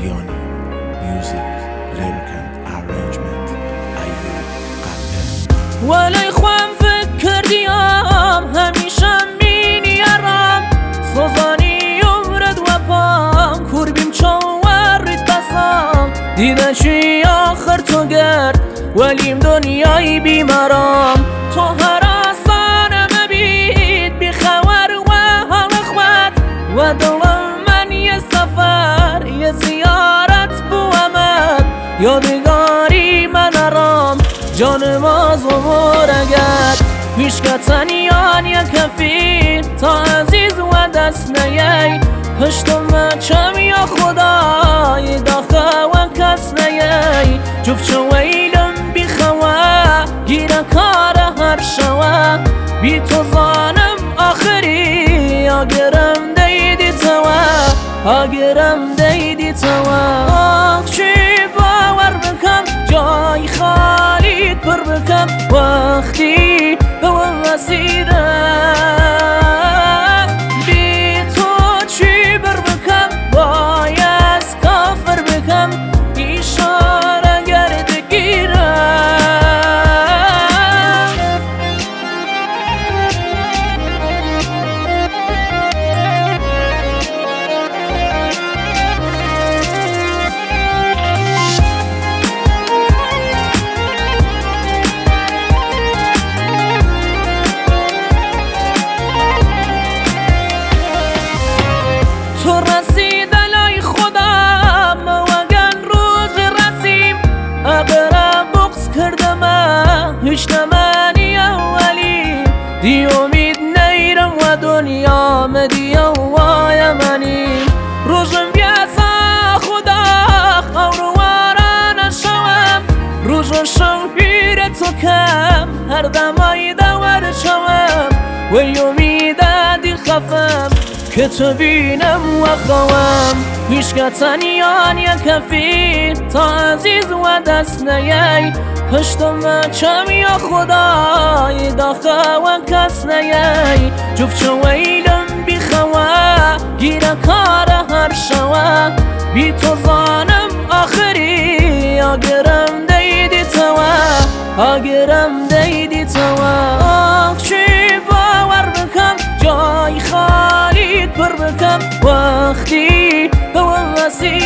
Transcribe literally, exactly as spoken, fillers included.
اقیانی میوزیک لیریکل ارنجمنت ایوب قلعه ولی خوام فکر کردیم همیشه مینیارم سوزانی عمرت و پام کوربیم چوارید بسام دیده چی آخر تو گرد ولیم دنیای بیمارم تو هر آسانه مبید بی خبر و حال خود و دلم من یه سفر یه زیارت بو امد یادگاری من ارام جانم از عمر اگر پیشکتنیان یا کفی تا عزیز و دست نیای پشتم چم یا خدای داخل و کس نیای جفت شویلم بی خواه گیره کار هر شوه بی تو زانم آخری آگرم دیدی توا آگرم دیدی توا آخ چی باور بکم جای خالی پر بکم وقتی به وسیله بی تو چی بر بکم باید کافر بکم اشاره گرد گیرم تو رسید لای خودم وگن روز رسیم اقرا بغض کردم هیچ نمانی اولی دی امید نیرم و دنیا مدی وای منیم روزم بیاسا خدا خوروارا نشوم روزم شمپیر تو کم هر دمای دور شوم و امیدادی خفم که تو بینم و خوام پیشکتنیان یا کفی تا عزیز و دست نیای پشتم چم یا خدای داخل و کس نیای جفت شویلم بی خواه گیره کار هر شوه بی تو زانم آخری آگرم دیدی توا آگرم دیدی توا آخ چی باور بکم جای خالی پر بکم وقتی به وسیله